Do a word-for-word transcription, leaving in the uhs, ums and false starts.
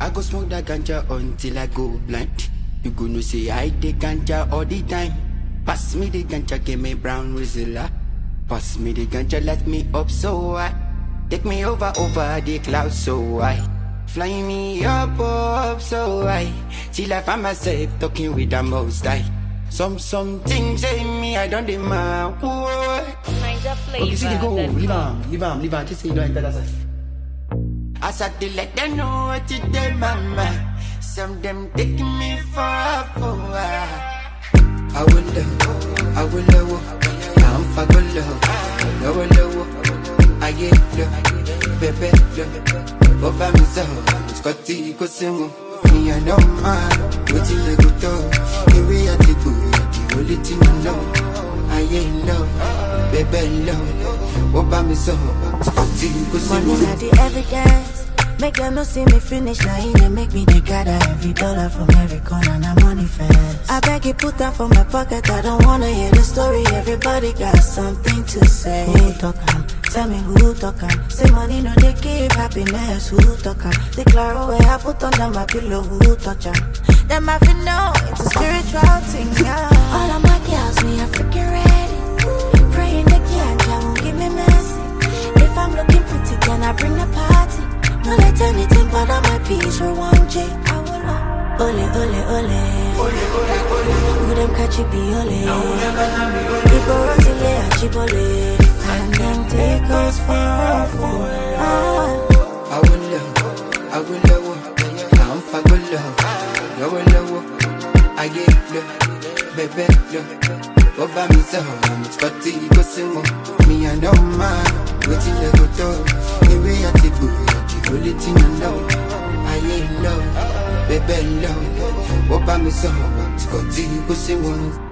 I go smoke that ganja until I go blind. You gonna say I take ganja all the time. Pass me the ganja, give me brown Rizla. Pass me the ganja, let me up so high. Take me over, over the clouds so high. Fly me up, up so high. Till I find myself talking with the most high. Some, some things say me, I don't demand. Niger flavor. Okay, see, go, leave on, leave on, leave on. Just say you don't enter that side. I start to let them know what you did, mama. Some them taking me for a fool. I will love, I will love, I'm for good love. I will love, I get love, baby love. Go by myself, Scotty, go sing. Me I know man, what you go to? The way I did good, the only thing I know. I ain't love, baby love. Go by myself, Scotty, go sing. Money not the evidence. Make them not see me finish, now in and make me they gather every dollar from every corner, now money fast. I beg you put that for my pocket, I don't wanna hear the story, everybody got something to say. Who talk am? Tell me who talk am? Say money no they give happiness, who talk am? Declare away, I put under my pillow, who touch am? Them I feel know, it's a spiritual thing, yeah. All of my girls, me are freaking ready. Praying they can't, won't give me mercy. If I'm looking pretty, then I bring the party. No let anything bother my peace for one J. I will love. Ole, ole, ole. Ole, ole, ole. Who them catch it be ole. People rotile and chibole. And them take us for a fool. Ah. I will love, I will love. I'm for good love. I will love. I get love, baby love. Go by me so, it's got to go sing. Me I know man, waiting to go to. The way I take good. Only thing I know, I ain't love, baby love. What about me so? It's got to go sing one.